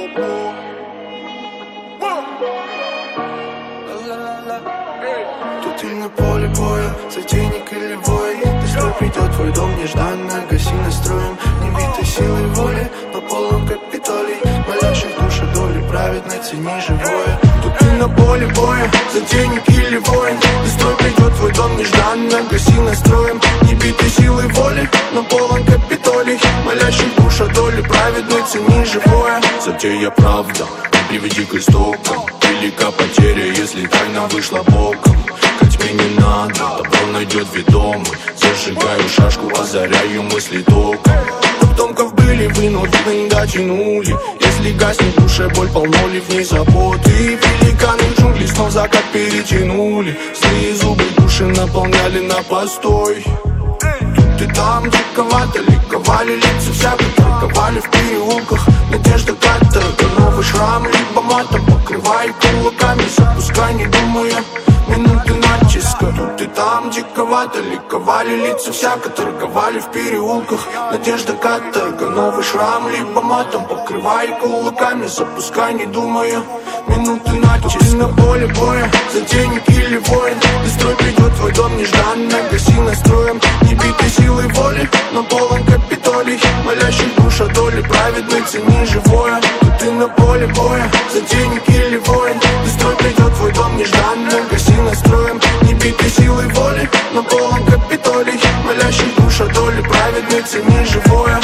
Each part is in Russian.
Тут ты на поле боя, за денег или воин. Быстро придет твой дом нежданно, гаси настроем. Не битой силой воли, по полном Капитолий. Молящих душа доли праведной, цени живое. Тут ты на поле боя, за денег или воин. Быстро придет твой дом нежданно, гаси настроем. Не битой силой воли, но полон Капитолий. Молящих душа доли праведной, цени живое. Затея правда, приведи к истокам. Велика потеря, если тайна вышла боком. К тьме не надо, добро найдет ведомый. Зажигаю шашку, озаряю мысли током. Потомков были вынуждены, дотянули. Если гаснет в душе боль, полно ли в ней заботы. Великаны джунгли снова закат перетянули. Злые зубы души наполняли на постой. Тут и там диковато ликовали лица всяко, торговали в переулках. Надежда каторга, новый шрам, либо матом покрывай кулаками, запускай, не думая, минуты натиска. Тут и там диковато ликовали лица всяко, торговали в переулках. Надежда каторга, новый шрам, либо матом покрывай кулаками, запускай, не думая, минуты натиска. Ты на поле боя, за денег или воин. Быстрой придет твой дом нежданно, гаси настроем. Не битой силой воли, но полон Капитолий. Молящих душа доли праведной, цени живое. Тут ты на поле боя, за денег или воин. Быстрой придет твой дом нежданно, гаси настроем. Не битой силой воли, но полон Капитолий. Молящих душа доли праведной, цени живое.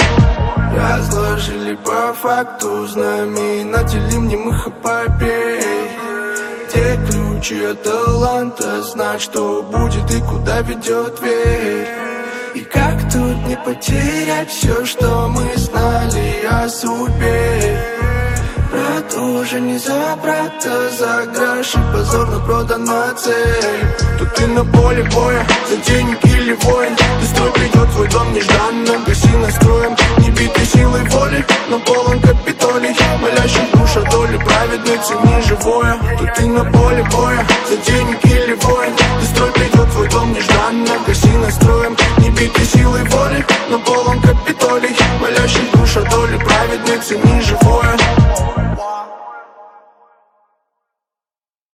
Разложили по факту знамя, надели мнимых эпопей. Те ключи от таланта, знать, что будет и куда ведет дверь. И как тут не потерять все, что мы знали о судьбе. Брат уже не за брата, за грош и позорно продана цель. Тут ты на поле боя, за денег или воин. Быстрой придет твой дом нежданно, гаси настроем. Не битой силой воли, но полон Капитолий. Молящих душа доли праведной, цени живое. Тут ты на поле боя, за денег или воин. Быстрой придет твой дом нежданно, гаси настроем. Не битой силой воли, но полон